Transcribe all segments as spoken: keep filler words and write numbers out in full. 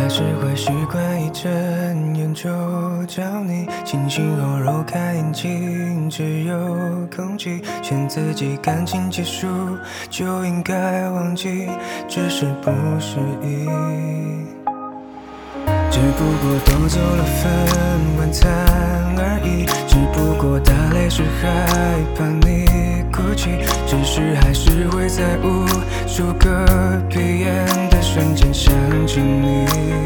还是会习惯一睁眼就叫你，卿卿我我看眼睛，只有空气，劝自己感情结束就应该忘记，只是不适应。只不过都走了份晚餐而已，只不过打雷时害怕你哭泣，只是还是会在无数个闭眼的瞬间想起你。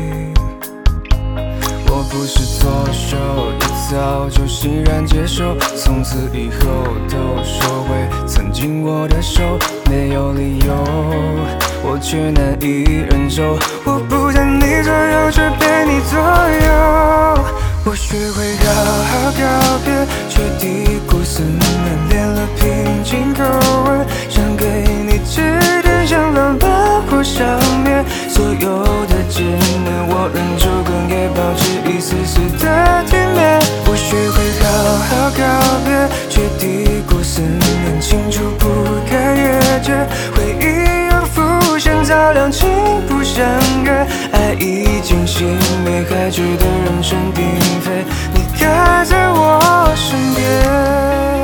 我不是作秀，也早就欣然接受，从此以后都收回曾经握的手，没有理由，我却难以忍受。我不在你左右，却被你左右。我学会好好告别，却低估思念，练了平静口吻，想给你指点，想办法或消灭所有的执念。我忍住更也保持一丝丝的体面。我学会好好告别，却低估思念，清楚不该越界，回忆又浮现，照亮情不相约，爱已经熄灭，还觉得人声鼎沸，你还在我身边。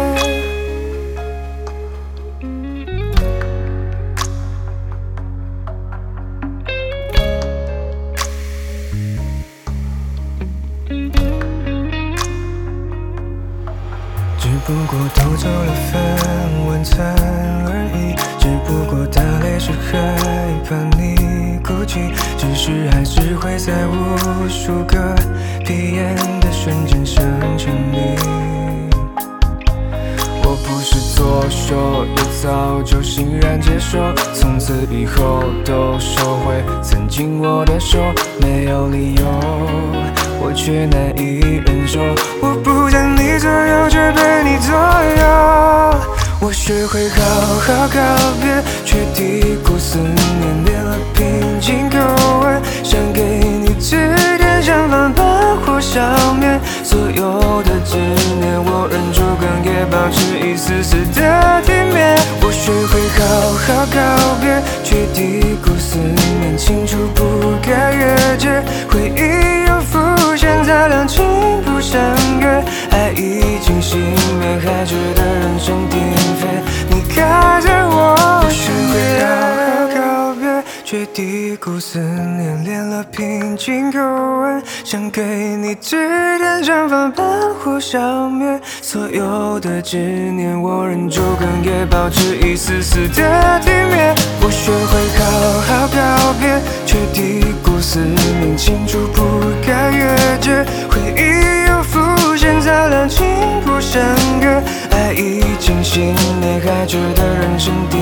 只不过偷走了份晚餐而已，只不过打雷时害怕你哭泣，只是还是会在无数个闭眼的瞬间想起你。我不是作秀，也早就欣然接受，从此以后都收回曾经握的手，没有理由，我却难以忍受。我不在你左右，却被你左右。我学会好好告别，却低估思念，练了平静口吻，想给你指点，想办法或消灭所有的执念。我忍住哽咽，保持一丝丝的体面。我学会好好告别，却低估思念，清楚不该越界，回忆又浮现，照亮情不相约，爱已经熄灭，还觉得人声鼎沸，你还在我身边。我学会好好告别，却低估思念，练了平静口吻，想给你指点，想办法或消灭所有的执念。我忍住哽咽，保持一丝丝的体面。我学会好好告别，却低估思念，清楚不该越界，回忆又浮现，照亮情不相约，爱已经熄灭，还觉得人声鼎